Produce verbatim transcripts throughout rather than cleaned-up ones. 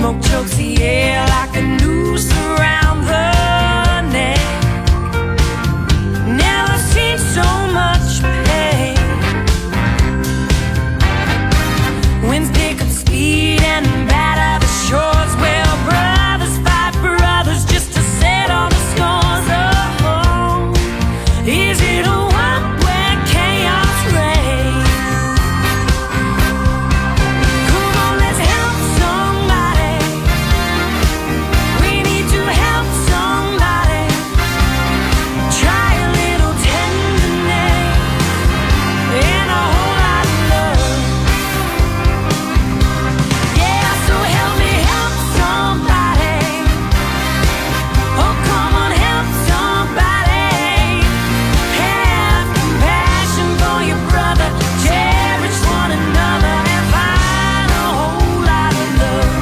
smoke chokes the air like a noose around the neck. Never seen so much pain. Winds pick up speed and batter the shores. Well, brothers fight brothers just to settle the scores. Oh, is it a world where chaos reigns? Come on, let's help somebody. We need to help somebody. Try a little tenderness and a whole lot of love. Yeah, so help me help somebody. Oh, come on, help somebody. Have compassion for your brother. Cherish one another and find a whole lot of love.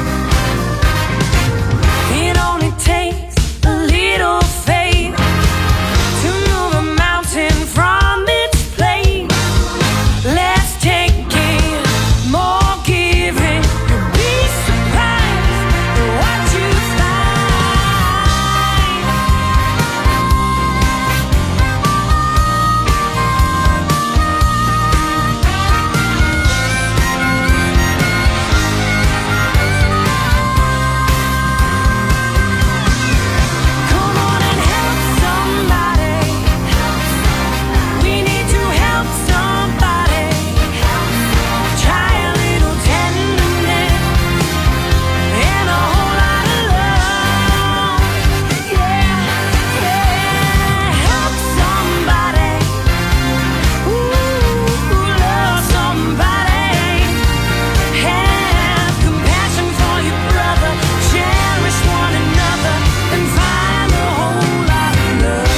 It only takes a little faith to move a mountain from its place. Let's take it, more giving. You'll be surprised at what you find. Come on and help somebody. We need to help somebody. Try a little tenderness and a whole lot of love. Yeah, yeah, help somebody. Ooh, love somebody. Have compassion for your brother. Cherish one another and find a whole lot of love.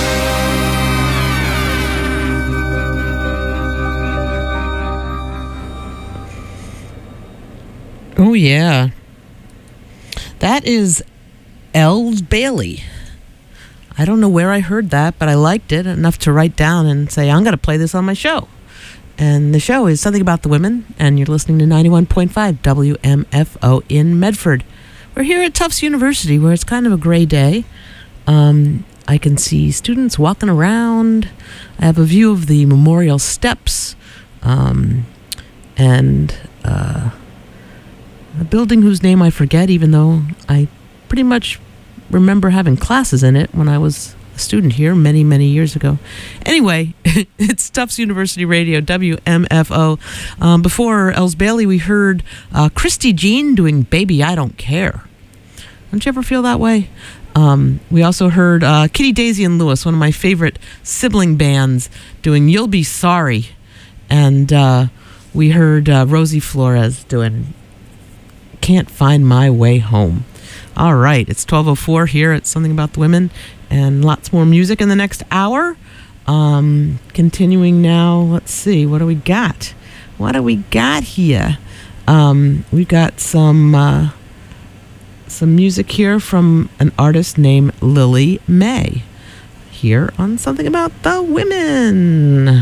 Oh, yeah. That is Els Bailey. I don't know where I heard that, but I liked it enough to write down and say, I'm going to play this on my show. And the show is Something About the Women, and you're listening to ninety-one point five W M F O in Medford. We're here at Tufts University, where it's kind of a gray day. Um, I can see students walking around. I have a view of the memorial steps. Um, and... Uh, a building whose name I forget, even though I pretty much remember having classes in it when I was a student here many, many years ago. Anyway, it's Tufts University Radio, W M F O. Um, before Els Bailey, we heard uh, Christy Jean doing Baby I Don't Care. Don't you ever feel that way? Um, we also heard uh, Kitty, Daisy, and Lewis, one of my favorite sibling bands, doing You'll Be Sorry. And uh, we heard uh, Rosie Flores doing Can't Find My Way Home. All right, it's twelve oh four here at Something About the Women, and lots more music in the next hour. Um, continuing now, let's see, what do we got? What do we got here? Um, we've got some uh, some music here from an artist named Lily May here on Something About the Women.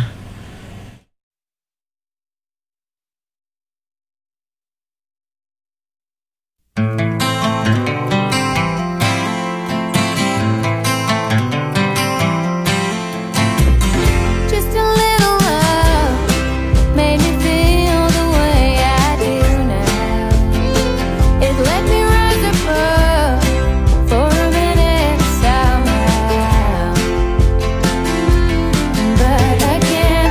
Just a little love made me feel the way I do now. It let me rise above for a minute somehow. But I can't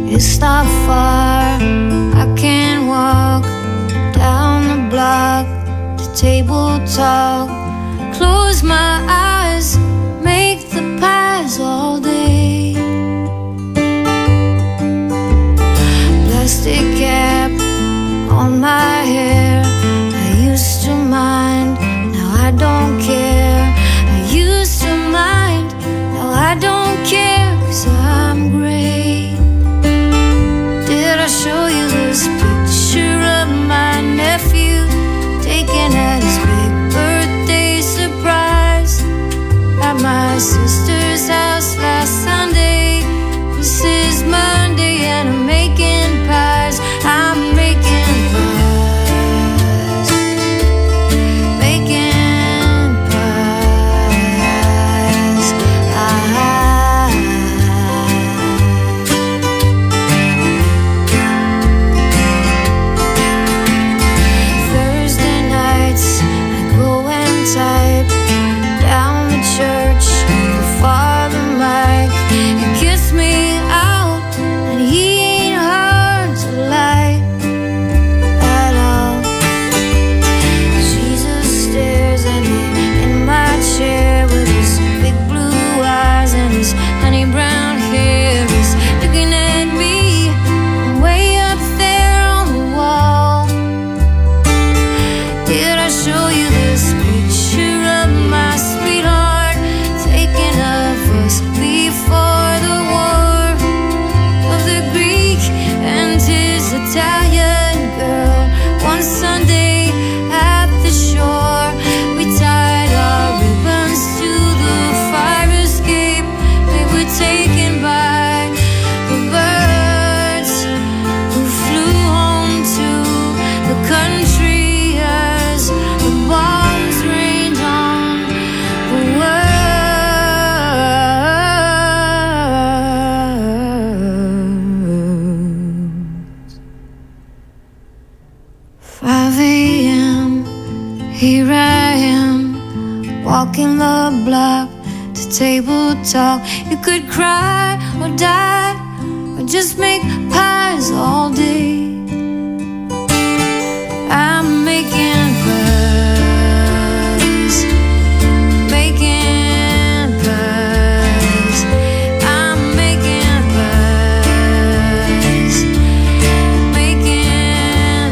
It's not far, I can walk down the block, the table talk. Close my eyes, make the pies all day. Plastic cap on my hair, I used to mind, now I don't care. I used to mind, now I don't care, 'cause I'm great. Did I show you this picture of my nephew taken at his big birthday surprise at my sister's house last Sunday? This is Monday and I'm making pies. I'm making pies, making pies. Ah. Thursday nights I go and type down the church for Father Mike. He kissed me out and he ain't hard to like at all. Jesus stares at me in my chair with his big blue eyes and his honey brown hair. He's looking at me from way up there on the wall. Did I show you this picture of my sweetheart taken of us before the war? Of the Greek and his Italian girl. One Sunday at the shore, we tied our ribbons to the fire escape. We were taken by the birds who flew home to the country as the bombs rained on the world. five a.m. Here I am, walking the block to table talk. You could cry or die or just make pies all day. I'm making pies, making pies. I'm making pies, making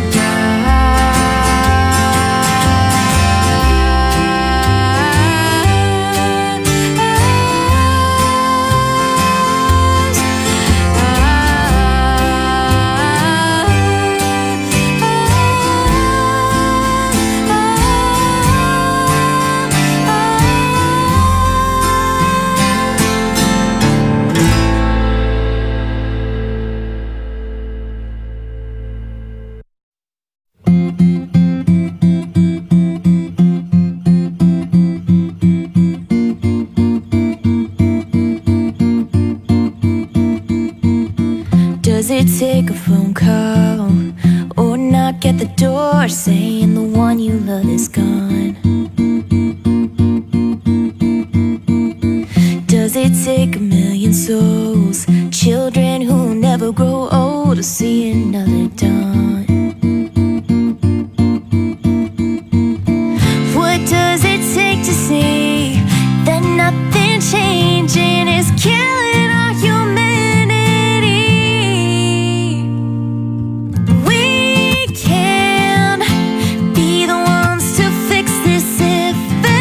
Does it take a phone call or knock at the door saying the one you love is gone? Does it take a million souls, children who'll never grow old, to see another dawn? What does it take to see that nothing changing is killing our humanity? We can be the ones to fix this if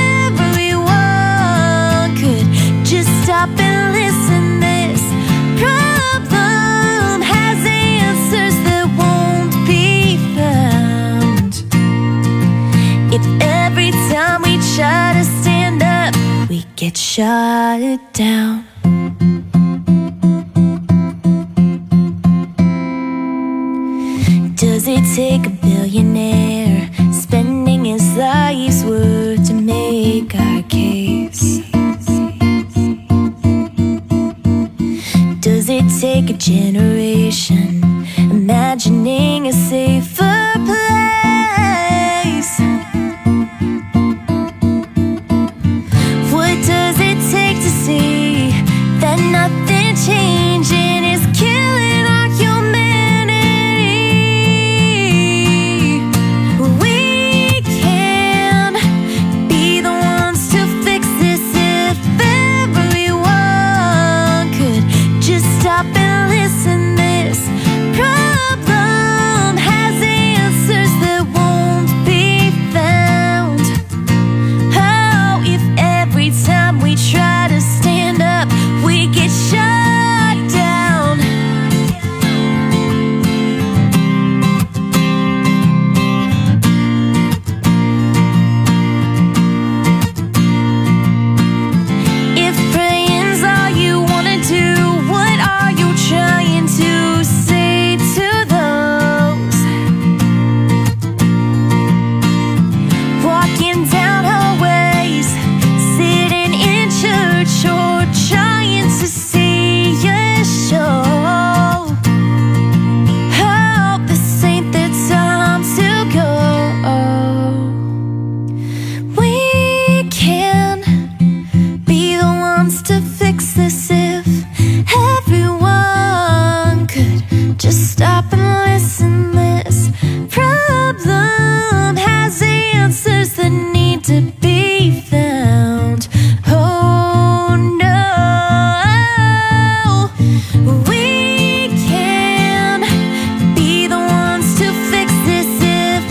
everyone could just stop and listen. This problem has answers that won't be found if every time we try to stand up, we get shot down. Does it take a billionaire spending his life's work to make our case? Does it take a generation imagining a safer place? What does it take to see that nothing changing is killing our could just stop and listen. This problem has answers that need to be found. Oh no, we can be the ones to fix this if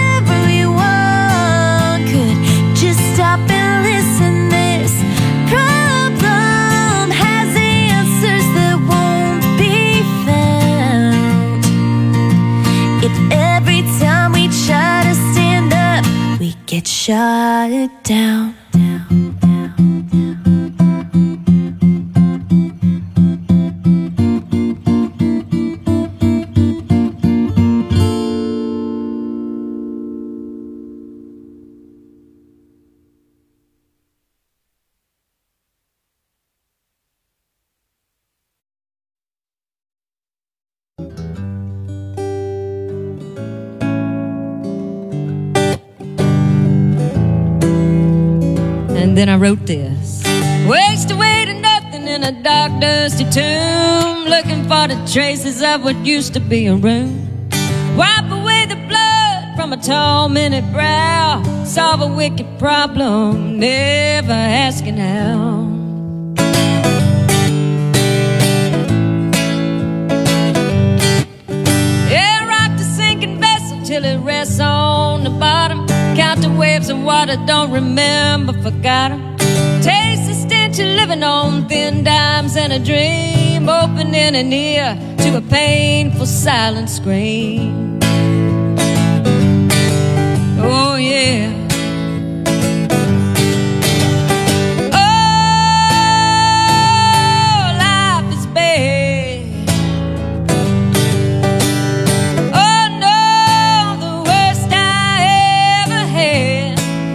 everyone could just stop and listen. This problem has answers that won't be found if every time we try to stand up, we get shot down. And then I wrote this: waste away to nothing in a dark, dusty tomb, looking for the traces of what used to be a room. Wipe away the blood from a tormented brow, solve a wicked problem, never asking how. Yeah, rock the sinking vessel till it rests on the bottom. Count the waves of water, don't remember, forgot 'em. Taste the stench of living on thin dimes and a dream, opening an ear to a painful silent scream. Oh yeah. Oh, life is bad. Oh no, the worst I ever had.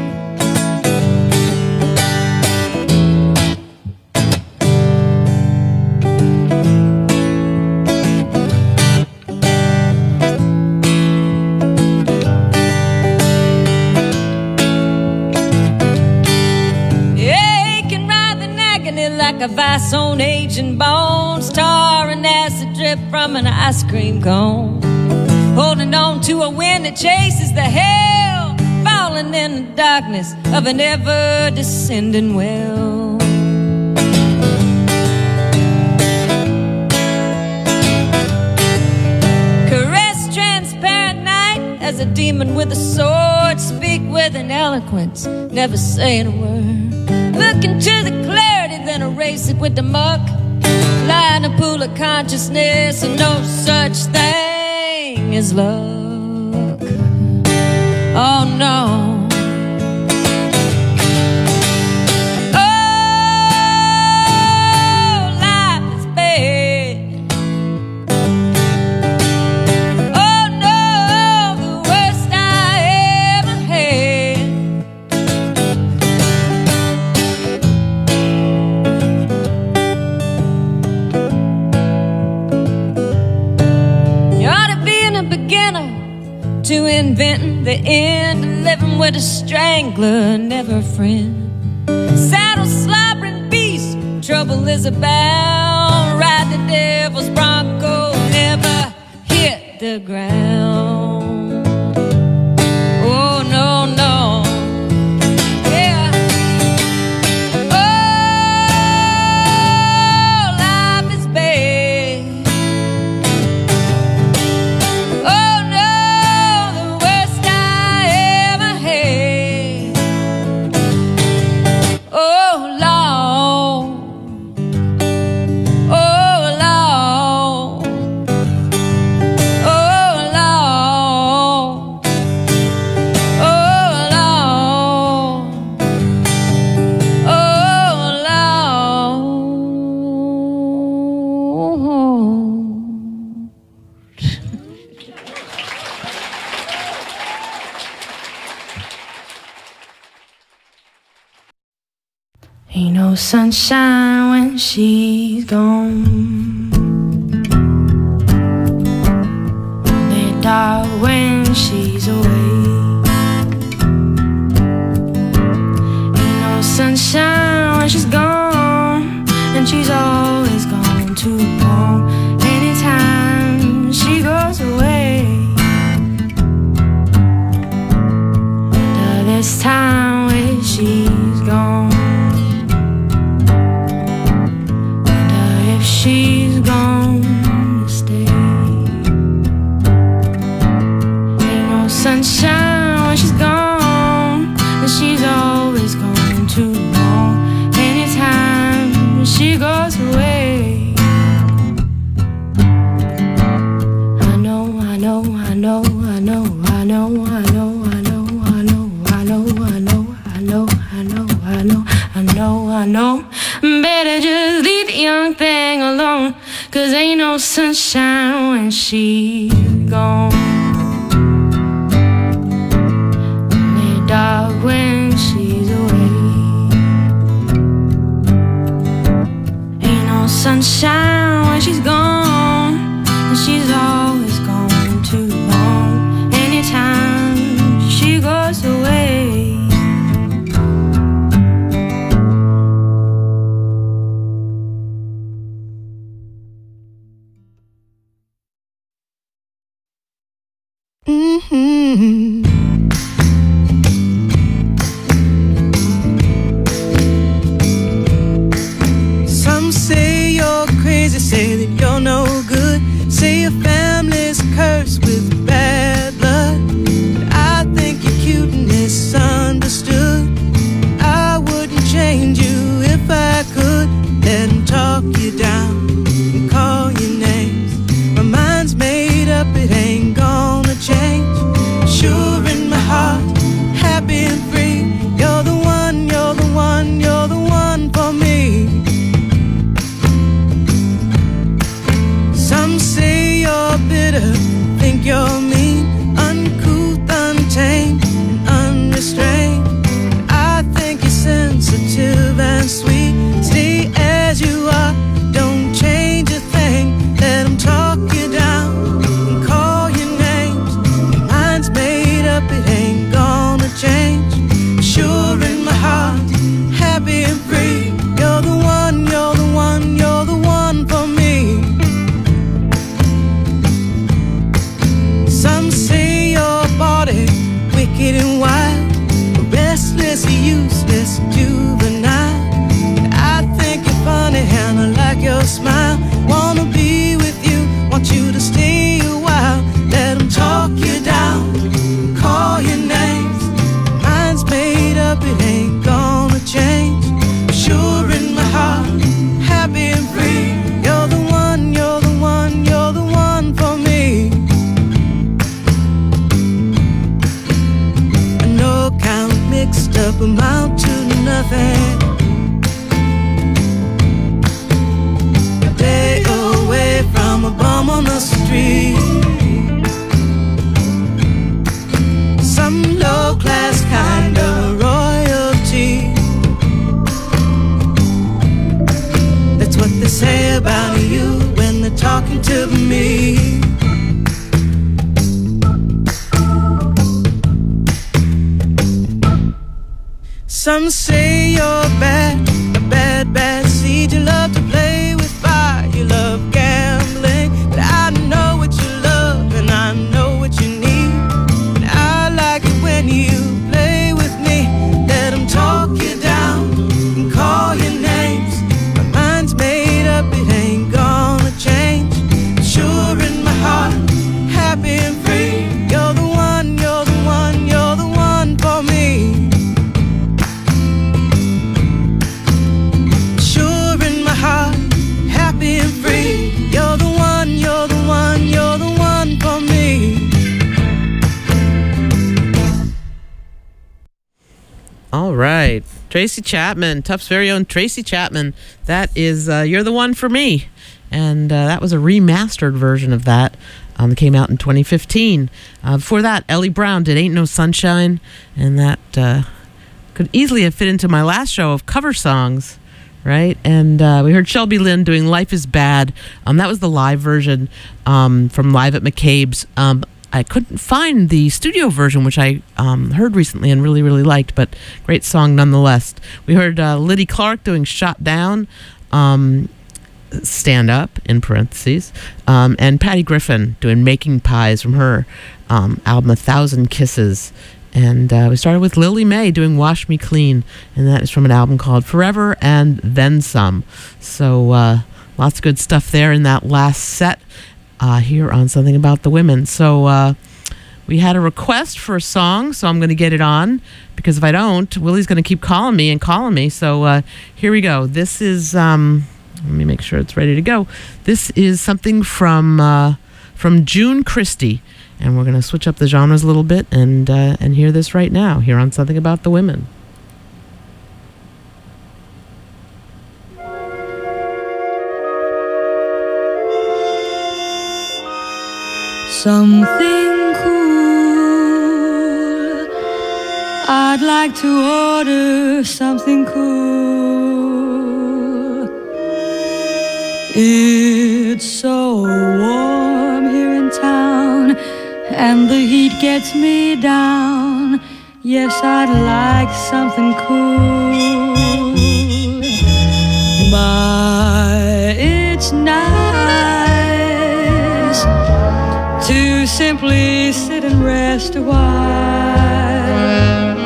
Like a vice on aging bones, tar and acid drip from an ice cream cone, holding on to a wind that chases the hell, falling in the darkness of an ever-descending well. Caress transparent night as a demon with a sword, speak with an eloquence, never saying a word. Look into the clarity, then erase it with the muck. Lie in a pool of consciousness, and no such thing as luck. Oh no. Oh, life is bad. Oh no, the worst I ever had. To inventing the end, living with a strangler, never a friend. Saddle slobbering beast, trouble is abound. Ride the devil's bronco, never hit the ground. Oh no, no. Yeah. Oh, life is bad. Oh no. Ain't no sunshine when she's gone. Only dark when she's away. Ain't no sunshine when she's gone, and she's always gone too long. Anytime know, I know, I know, I know, I know, I know, I know, I know, I know, I know, I know. Better just leave the young thing alone, 'cause ain't no sunshine when she's gone. Only dark when she's away. Ain't no sunshine when she's gone, and she's always gone too long. Anytime she goes away. Mm-hmm. Some say you're crazy, say that you're no good, say your family's cursed with bad blood. But I think you're cute and misunderstood. I wouldn't change you if I could. Let them talk you down and call you names. My mind's made up, it ain't gonna change. Sure in my heart, happy and free. You're the one, you're the one, you're the one for me. Some say you're bitter, think you're mean, uncouth, untamed, and unrestrained. I think you're sensitive and sweet. Stay as you are, don't change a thing. Let them talk you down and call you names. Your mind's made up, it ain't gonna change. Sure in my heart, happy and free. You're the one, you're the one, you're the one for me. Some say your body wicked and wild, restless, useless, juvenile. I think you're funny and I like your smile. Wanna be with you, want you to stay a while. Let them talk you down, call your names. Mine's made up, it ain't gonna change. Sure in my heart, happy and free. You're the one, you're the one, you're the one for me. I know count mixed up amount to nothing. A day away from a bum on the street. Some low-class kind of royalty. That's what they say about you when they're talking to me. Some say you're bad, a bad, bad seed. You love to play with fire, you love gambling. But I know what you love and I know what you need. And I like it when you play with me. Let them talk you down and call your names. My mind's made up, it ain't gonna change. Sure in my heart, happy and free. You're the one, you're the one, you're the one for me. Sure in my heart, happy and free. You're the one, you're the one, you're the one for me. All right. Tracy Chapman, Tuff's very own Tracy Chapman. That is uh, You're the One for Me. And uh, that was a remastered version of that. Um, it came out in twenty fifteen. Uh, before that, Ellie Brown did Ain't No Sunshine. And that uh, could easily have fit into my last show of cover songs, right? And uh, we heard Shelby Lynn doing Life is Bad. Um, that was the live version um, from Live at McCabe's. Um, I couldn't find the studio version, which I um, heard recently and really, really liked, but great song nonetheless. We heard uh, Liddy Clark doing Shot Down, um, Stand Up, in parentheses, um, and Patty Griffin doing Making Pies from her um, album A Thousand Kisses. And uh, we started with Lily May doing Wash Me Clean, and that is from an album called Forever and Then Some. So uh, lots of good stuff there in that last set. Uh, here on Something About the Women. So uh, we had a request for a song, so I'm going to get it on, because if I don't, Willie's going to keep calling me and calling me. So uh, here we go. This is, um, let me make sure it's ready to go. This is something from uh, from June Christie, And we're going to switch up the genres a little bit and uh, and hear this right now, here on Something About the Women. Something cool. I'd like to order something cool. It's so warm here in town, and the heat gets me down. Yes, I'd like something cool. My, it's nice to simply sit and rest a while.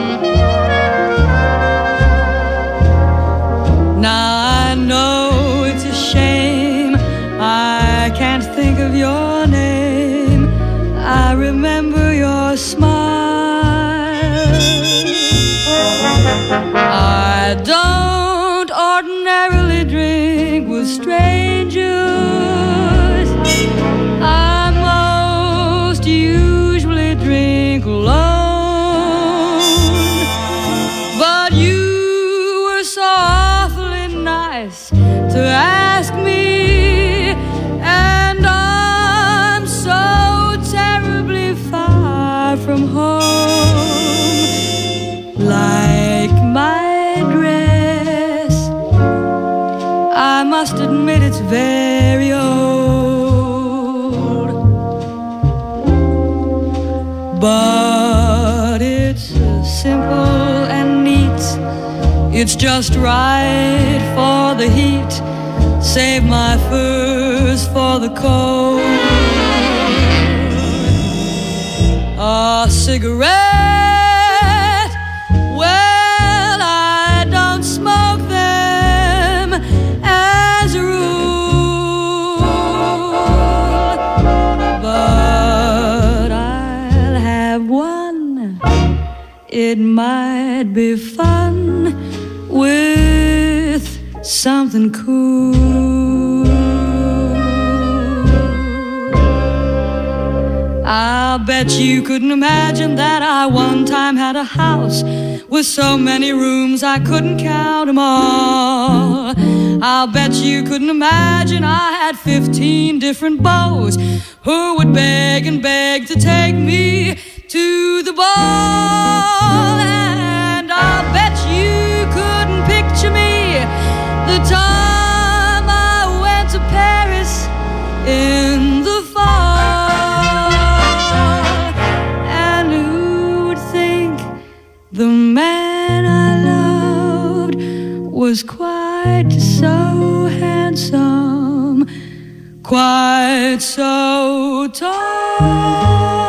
Now I know it's a shame I can't think of your name. I remember your smile. I don't ordinarily drink with strangers. I most usually drink alone. But you were so awfully nice to ask me, and I'm so terribly far from home. Like my dress, I must admit it's very old, but it's simple and neat. It's just right for the heat. Save my furs for the cold. A cigarette, well, I don't smoke them as a rule, but I'll have one. It might be fun with something cool. I'll bet you couldn't imagine that I one time had a house with so many rooms I couldn't count them all. I'll bet you couldn't imagine I had fifteen different beaux who would beg and beg to take me to the ball. And I'll bet you couldn't picture me the time I went to Paris in the fall. And who would think the man I loved was quite so handsome, quite so tall?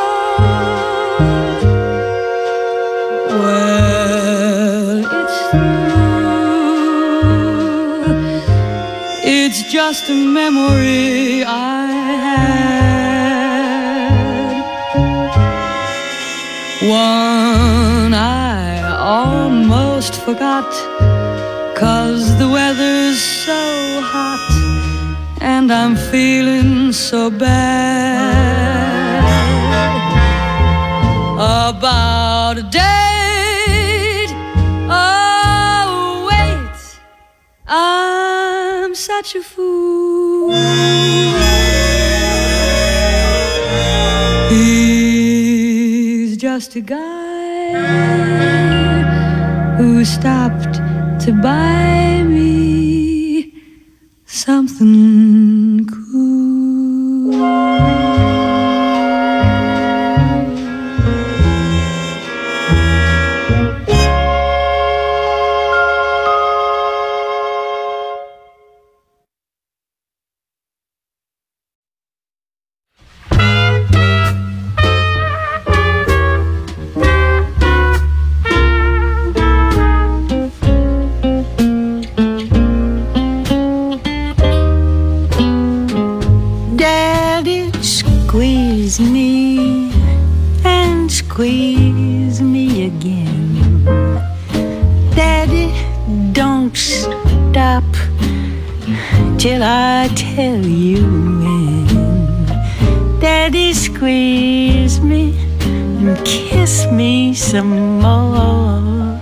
Well, it's true. It's just a memory I had, one I almost forgot, 'cause the weather's so hot and I'm feeling so bad about a date. Oh, wait, I'm such a fool. He's just a guy who stopped to buy me something cool. Me and squeeze me again. Daddy, don't stop till I tell you when. Daddy, please squeeze me and kiss me some more,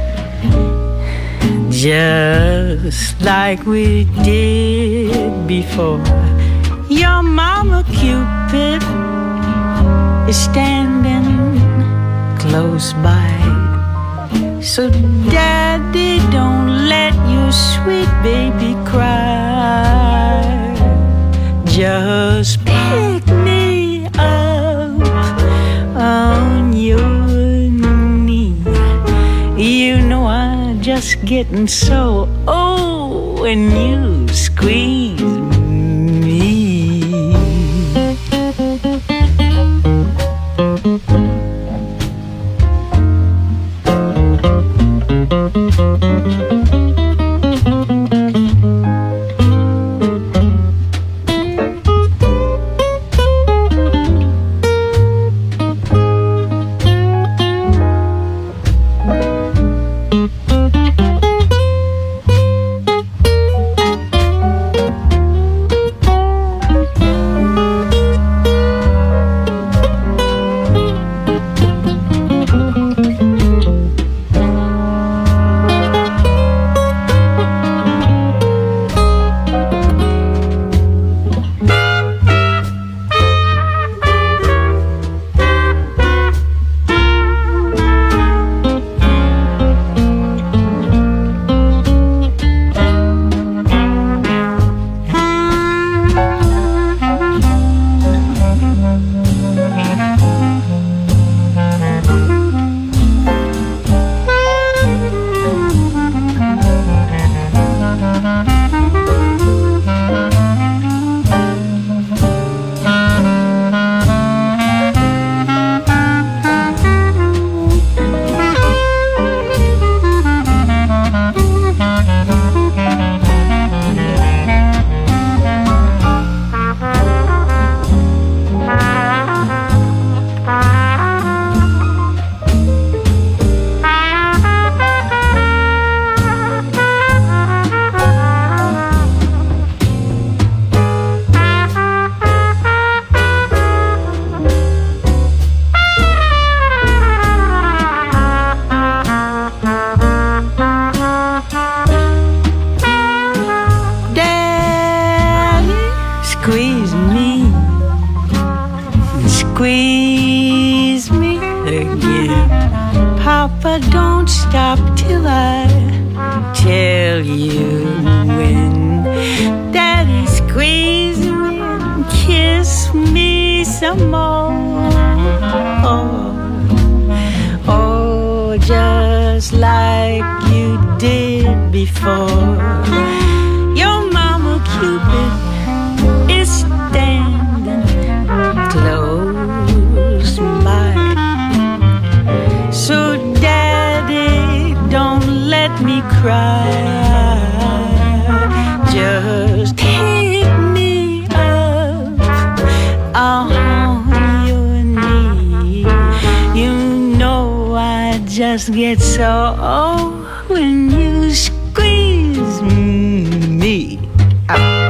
just like we did before. Your mama Cupid is standing close by, so daddy, don't let your sweet baby cry. Just pick me up on your knee. You know I'm just getting so old when you squeeze me. Squeeze me again. Papa, don't stop till I tell you when. Daddy, squeeze me and kiss me some more. Oh, oh, just like you did before. Your mama Cupid is standing close by, so daddy, don't let me cry. Just pick me up on your knee. You know I just get so old when you squeeze me out.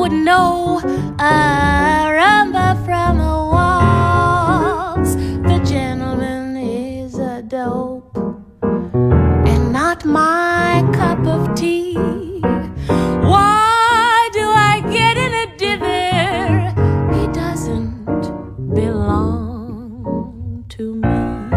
would know a rumba from a waltz. The gentleman is a dope and not my cup of tea. Why do I get in a dither? He doesn't belong to me.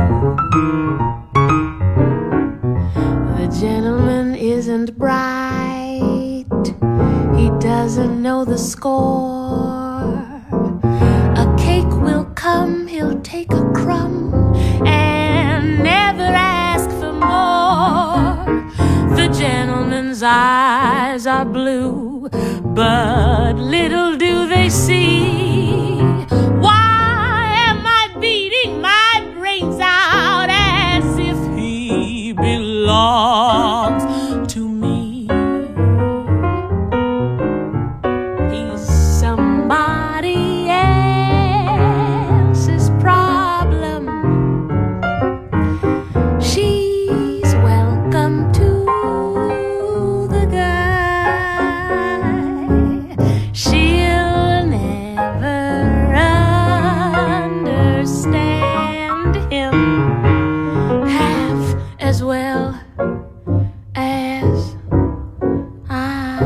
The gentleman isn't bright, he doesn't know the score. A cake will come, he'll take a crumb and never ask for more. The gentleman's eyes are blue, but little do they see. Why am I beating my brains out as if he belongs to me? He's somebody else's problem. She's welcome to the guy. She'll never understand him half as well as I.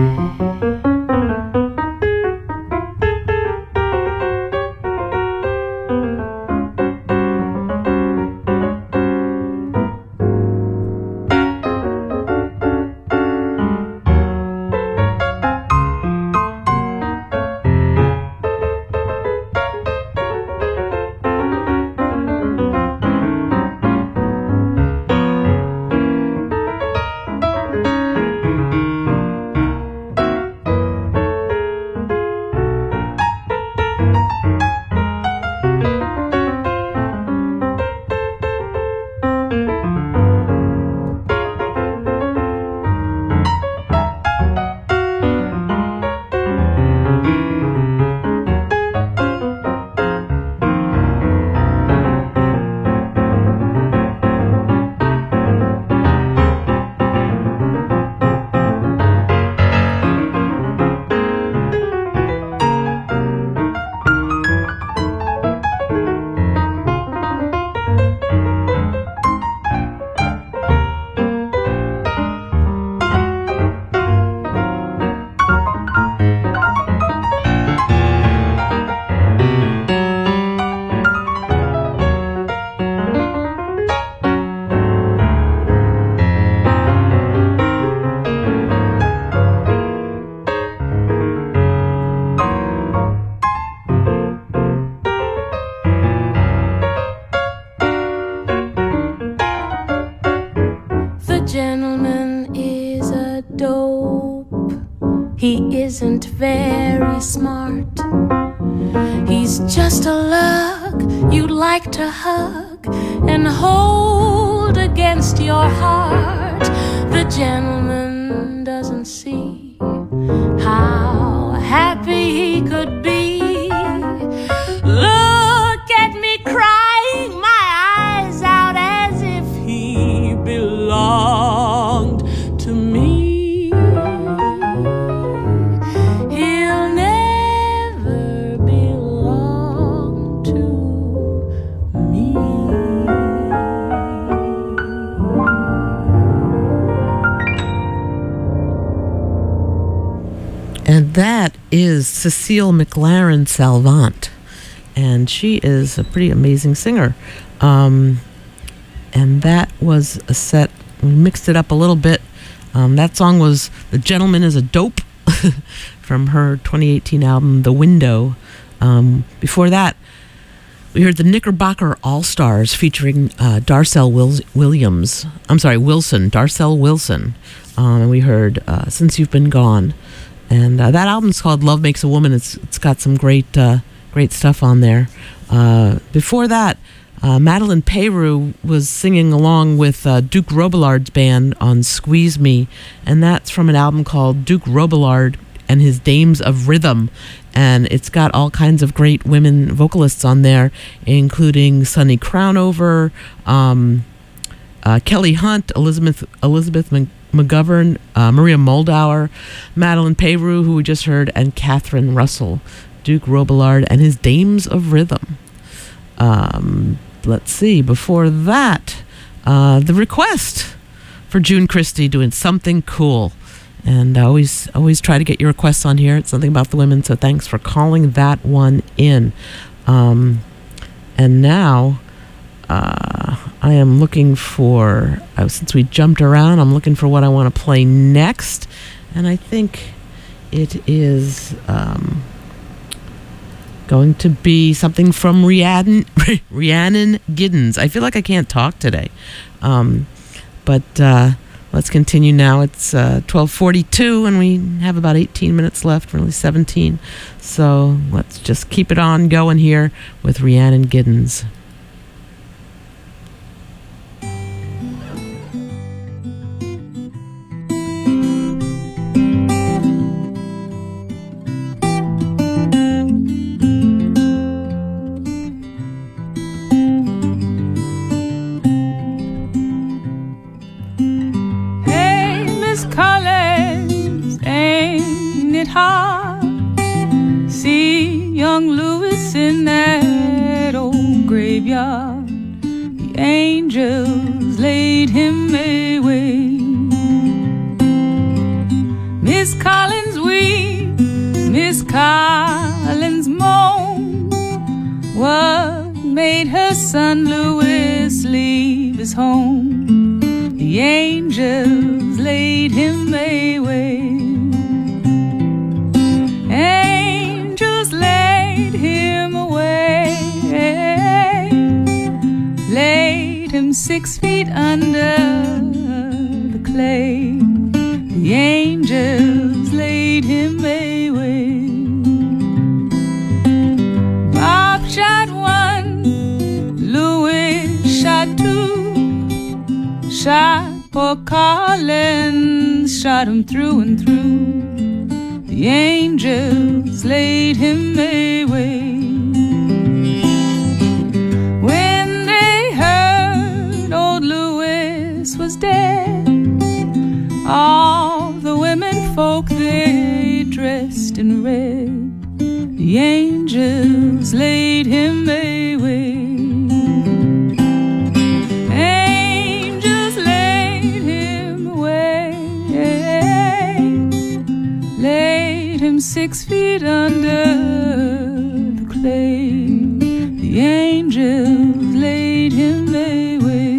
The gentleman is a dope. He isn't very smart. He's just a lug you'd like to hug and hold against your heart. The gentleman doesn't see how happy he could be. Look at me crying my eyes out as if he belonged to me. He'll never belong to me. And that is Cecile McLaren Salvant. And she is a pretty amazing singer. Um, and that was a set, we mixed it up a little bit. Um, that song was The Gentleman is a Dope from her twenty eighteen album, The Window. Um, before that, we heard the Knickerbocker All-Stars featuring uh, Darcel Wils- Williams. I'm sorry, Wilson, Darcel Wilson. Um, and we heard uh, Since You've Been Gone. And uh, that album's called Love Makes a Woman. It's It's got some great uh, great stuff on there. Uh, before that, uh, Madeline Peyroux was singing along with uh, Duke Robillard's band on Squeeze Me. And that's from an album called Duke Robillard and His Dames of Rhythm. And it's got all kinds of great women vocalists on there, including Sunny Crownover, um, uh, Kelly Hunt, Elizabeth Elizabeth Mc, McGovern, uh, Maria Moldauer, Madeline Peyroux, who we just heard, and Catherine Russell, Duke Robillard, and his Dames of Rhythm. Um, let's see, before that, uh, The Request for June Christie doing Something Cool. And I always, always try to get your requests on here. It's something about the women, so thanks for calling that one in. Um, and now uh, I am looking for, uh, since we jumped around, I'm looking for what I want to play next. And I think it is um, going to be something from Rhiannon, Rhiannon Giddens. I feel like I can't talk today. Um, but uh, let's continue now. It's uh, twelve forty-two, and we have about eighteen minutes left, really seventeen. So let's just keep it on going here with Rhiannon Giddens. See young Louis in that old graveyard. The angels laid him away. Miss Collins weep, Miss Collins moan. What made her son Louis leave his home? The angels laid him away. Angels laid him away, laid him six feet under the clay. The angels laid him away. Bob shot one, Louis shot two, shot poor Collins, shot him through and through. The angels laid him away. When they heard old Louis was dead, all the women folk they dressed in red. The angels laid him away. Angels laid him away, laid him six feet under the clay. The angels laid him away.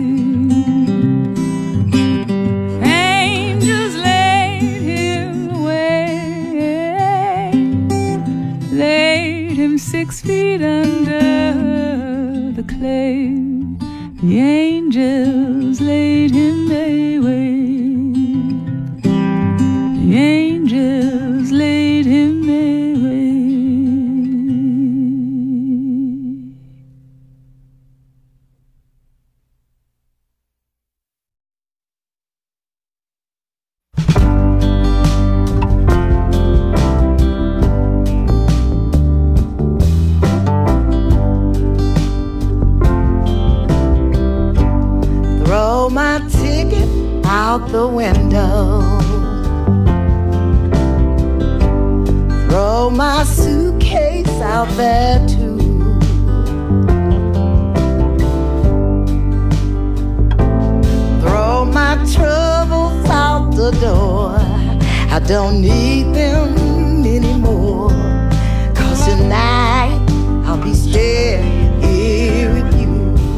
Angels laid him away, laid him six feet under the clay. The angels laid him away. The angels laid him away. Throw my ticket out the window. Throw my suitcase out there too. Throw my troubles out the door. I don't need them anymore. 'Cause tonight I'll be staying here with you.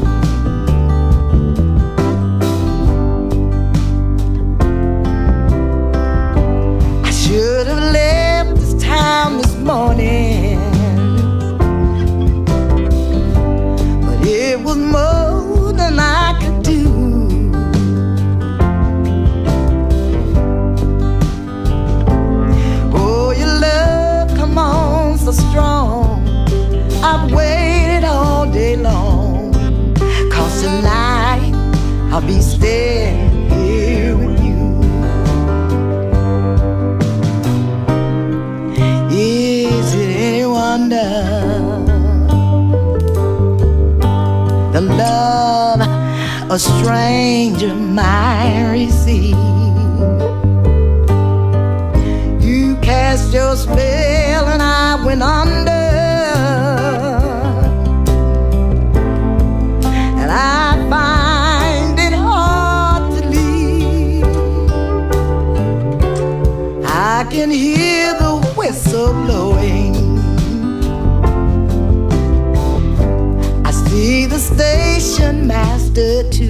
I should have left this town this morning, but it was more than I could do. Oh, your love, come on, so strong. I've waited all day long. 'Cause tonight I'll be staying here with you. Is it any wonder the love a stranger might receive You cast your spell and I went under. And I find it hard to leave. I can hear the whistle blowing. I see the station master too.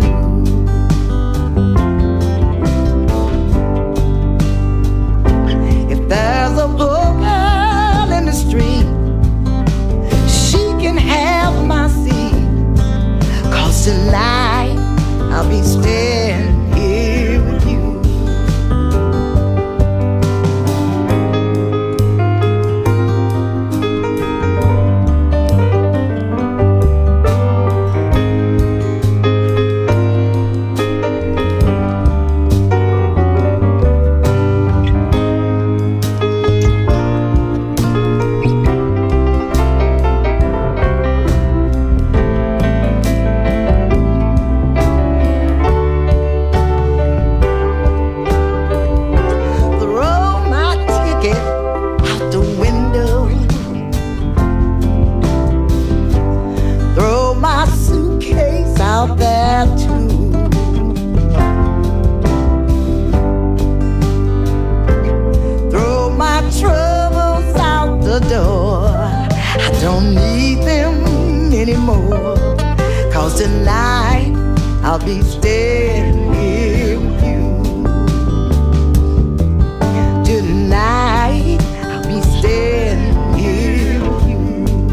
There's a poor girl in the street. She can have my seat. 'Cause tonight I'll be staying here with you. Tonight I'll be staying here with you. Tonight I'll be staying here with you.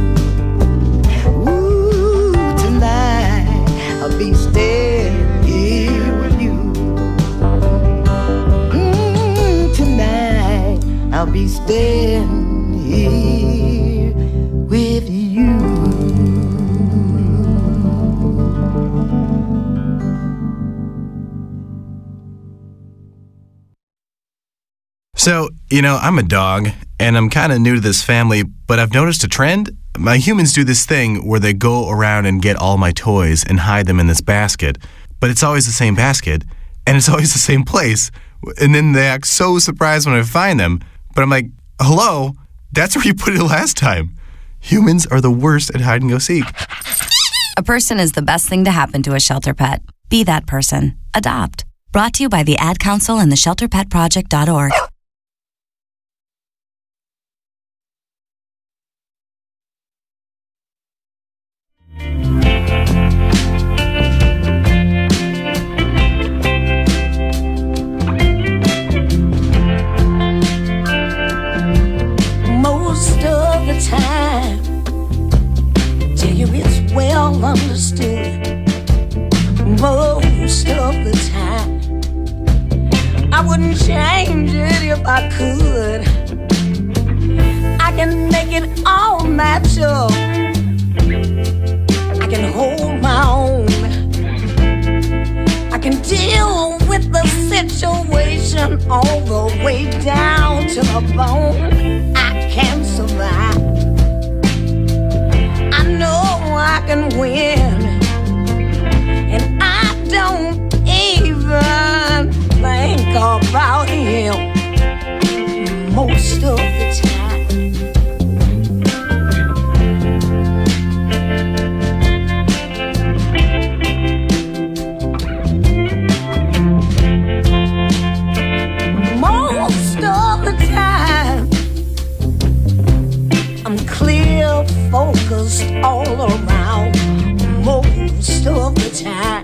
Ooh, tonight I'll be staying here with you. Mm, tonight I'll be staying here with you. So, you know, I'm a dog, and I'm kind of new to this family, but I've noticed a trend. My humans do this thing where they go around and get all my toys and hide them in this basket, but it's always the same basket, and it's always the same place, and then they act so surprised when I find them, but I'm like, hello, that's where you put it last time. Humans are the worst at hide and go seek. A person is the best thing to happen to a shelter pet. Be that person. Adopt. Brought to you by the Ad Council and the shelter pet project dot org. Most of the time, tell you it's well understood. Most of the time, I wouldn't change it if I could. I can make it all match up. I can hold my own. I can deal with the situation all the way down to the bone. I can survive. I know I can win. And I don't even think about him most of the time. Most of the time, I'm clear, focused all around. Most of the time,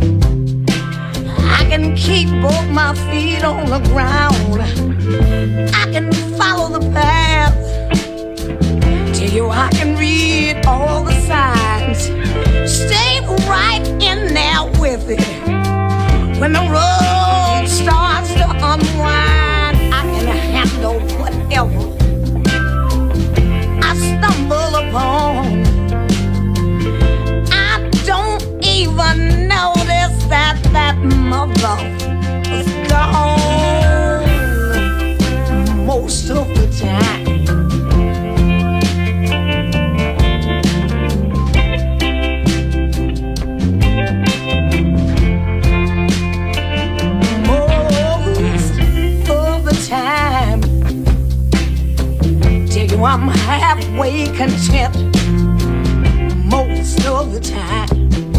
I can keep both my feet on the ground. I can follow the path. Tell you I can read all the signs. Stay right in there with it. When the road starts to unwind, I can handle whatever I stumble upon. I don't even notice that that mother was gone most of the time. Most way content most of the time.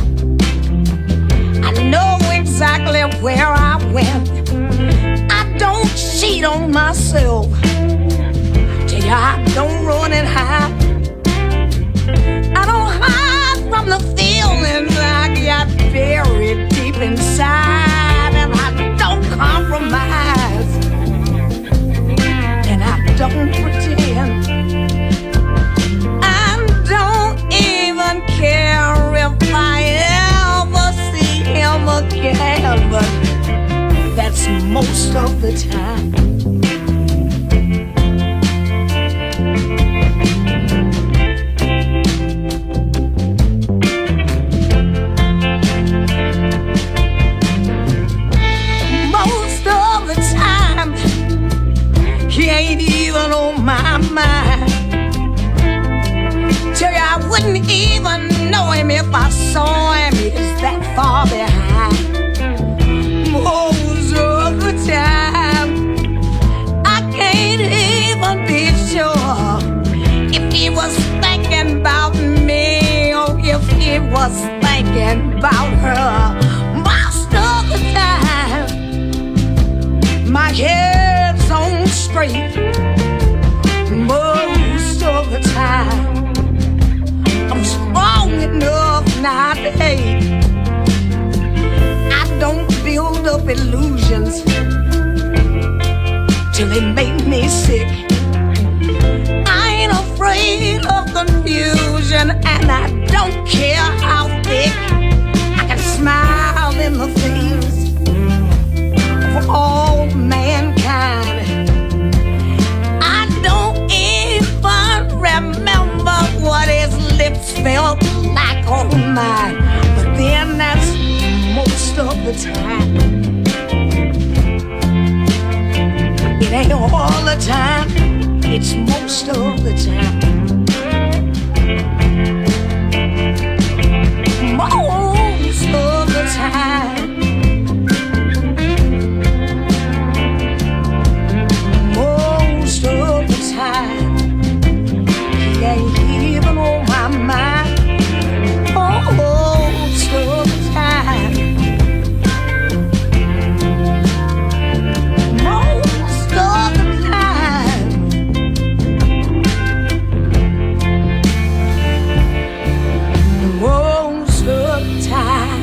I know exactly where I went. I don't cheat on myself. Tell you I don't run and hide. I don't hide from the feelings I got buried deep inside. And I don't compromise. And I don't pretend. I don't even care if I ever see him again. But that's most of the time. Most of the time, he ain't even on my mind. Tell you I wouldn't even know him if I saw him. He's that far behind. Most of the time, I can't even be sure if he was thinking about me or if he was thinking about her. Most of the time, my head's on straight. Most of the time, I'm strong enough not to hate. I don't build up illusions till they make me sick. I ain't afraid of confusion, and I don't care how thick. I can smile in the face of all mankind. I don't even remember what his lips felt like on mine. But then that's most of the time. It ain't all the time, it's most of the time. Most of the time. Most of the time. He ain't even on my mind. Most of the time. Most of the time. Most of the time.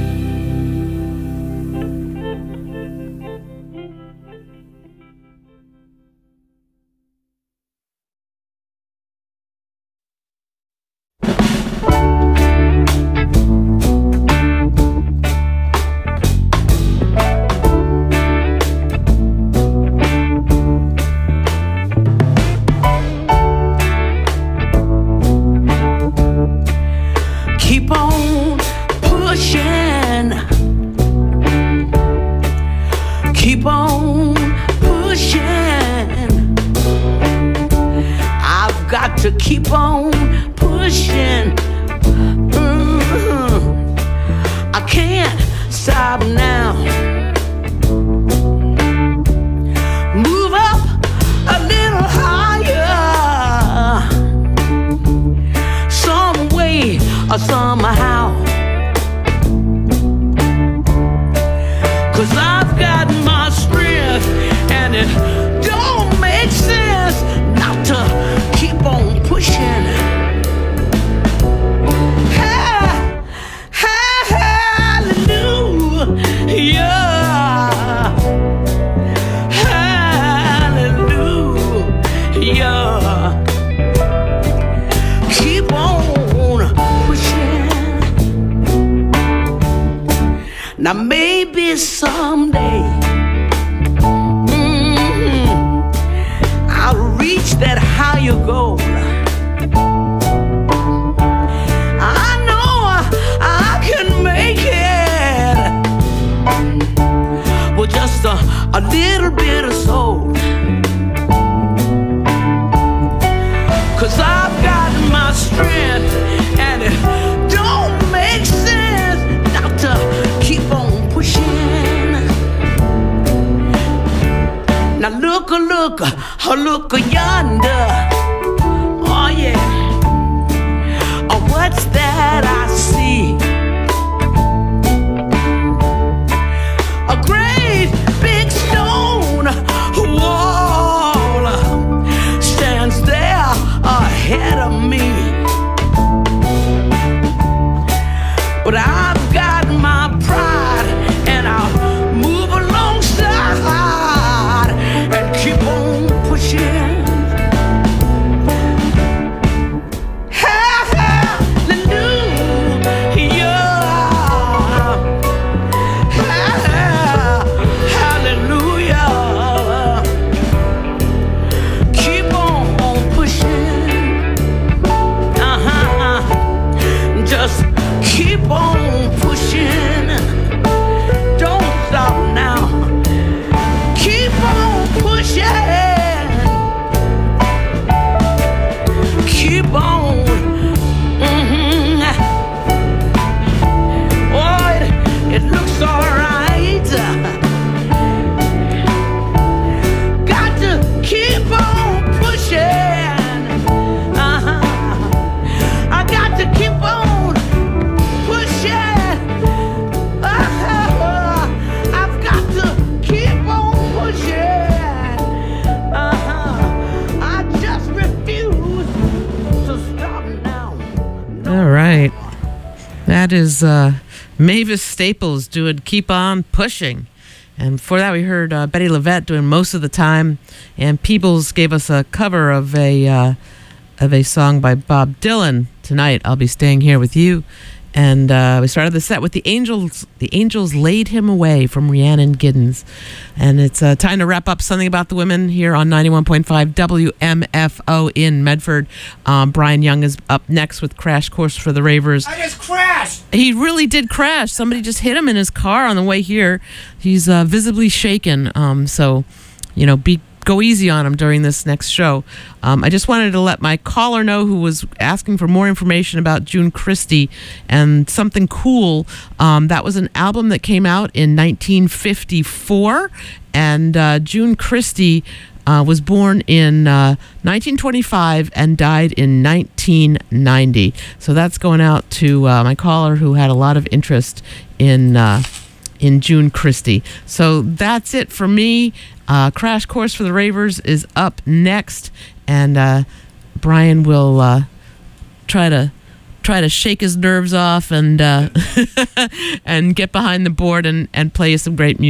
Keep on pushing. Keep on pushing. I've got to keep on pushing. Mm-hmm. I can't stop now. Move up a little higher. Some way or somehow. 'Cause I've got my strength, and it don't make sense not to keep on pushing. Ha- ha- Hallelujah. Hallelujah. Keep on pushing. Now maybe someday mm, I'll reach that higher goal. I know I can make it with just a, a little bit of soul. 'Cause I've got my strength, and it don't make sense not to keep on pushing. Now look, look, look yonder. Oh yeah. what's that I see? A great big stone wall stands there ahead of me. But I've got my pride, and I'll move alongside and keep on pushing. Keep on pushing. Don't stop now. Keep on pushing. Keep on. Mm-hmm. Oh, it, it looks all right. Got to keep on pushing. Uh-huh. I got to keep on. All right. That is uh, Mavis Staples doing Keep On Pushing. And before that, we heard uh, Betty LaVette doing Most of the Time. And Peebles gave us a cover of a, uh, of a song by Bob Dylan, Tonight I'll Be Staying Here With You. And uh, we started the set with The Angels. The Angels Laid Him Away from Rhiannon Giddens. And it's uh, time to wrap up Something About the Women here on ninety-one point five W M F O in Medford. Um, Brian Young is up next with Crash Course for the Ravers. I just crashed! He really did crash. Somebody just hit him in his car on the way here. He's uh, visibly shaken. Um, so, you know, be go easy on him during this next show. Um, I just wanted to let my caller know, who was asking for more information about June Christy and Something Cool. Um, that was an album that came out in nineteen fifty-four, and uh, June Christy uh, was born in uh, nineteen twenty-five and died in nineteen ninety. So that's going out to uh, my caller, who had a lot of interest in uh, in June Christy. So that's it for me. Uh, Crash Course for the Ravers is up next, and uh, Brian will uh, try to try to shake his nerves off and uh, and get behind the board and, and play you some great music.